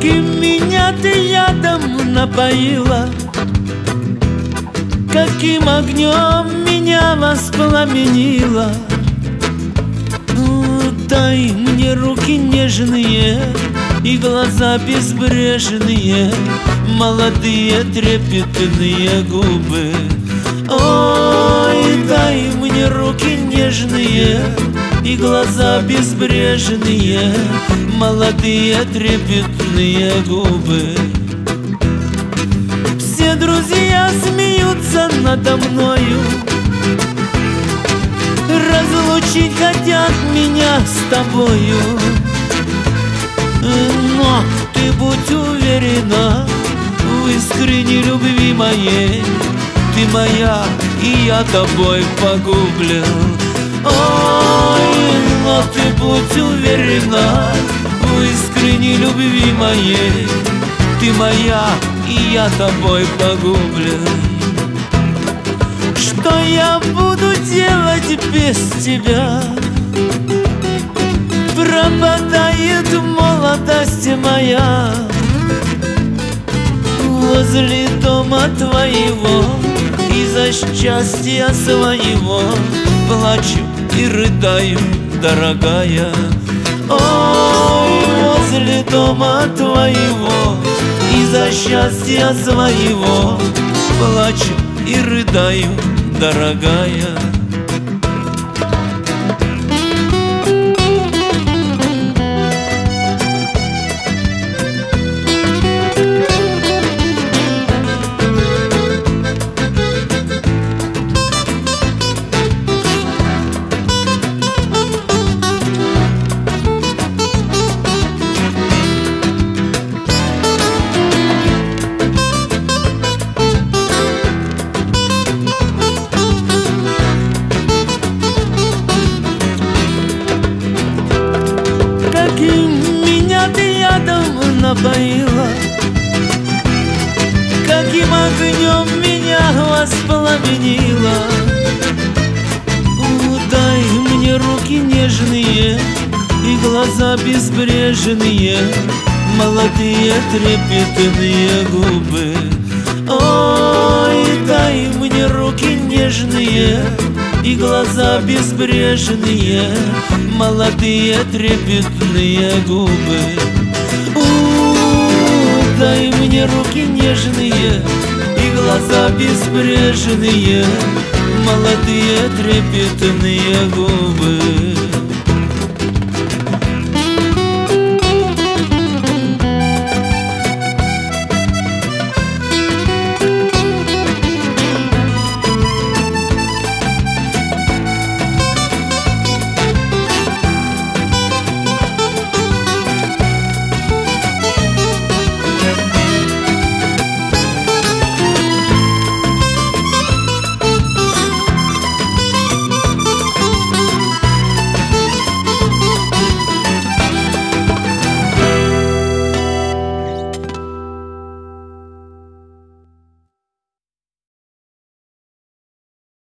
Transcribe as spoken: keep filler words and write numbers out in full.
Каким меня ты ядом напоила, каким огнем меня воспламенила. Ну, дай мне руки нежные и глаза безбрежные, молодые трепетные губы. Ой, дай мне руки нежные и глаза безбрежные, молодые трепетные губы. Все друзья смеются надо мною, разлучить хотят меня с тобою. Но ты будь уверена в искренней любви моей, ты моя, и я тобой погублен. Ой, но ты будь уверена в искренней любви моей, ты моя, и я тобой погублен. Что я буду делать без тебя? Пропадает молодость моя. Возле дома твоего из-за счастья своего плачу и рыдаю, дорогая. Ой, возле дома твоего из-за счастья своего плачу и рыдаю, дорогая. Каким меня ты ядом напоила, каким огнем меня воспламенила. Дай мне руки нежные и глаза безбрежные, молодые трепетные губы. Ой, дай мне руки нежные и глаза безбрежные, молодые трепетные губы. У, дай мне руки нежные и глаза безбрежные, молодые трепетные губы.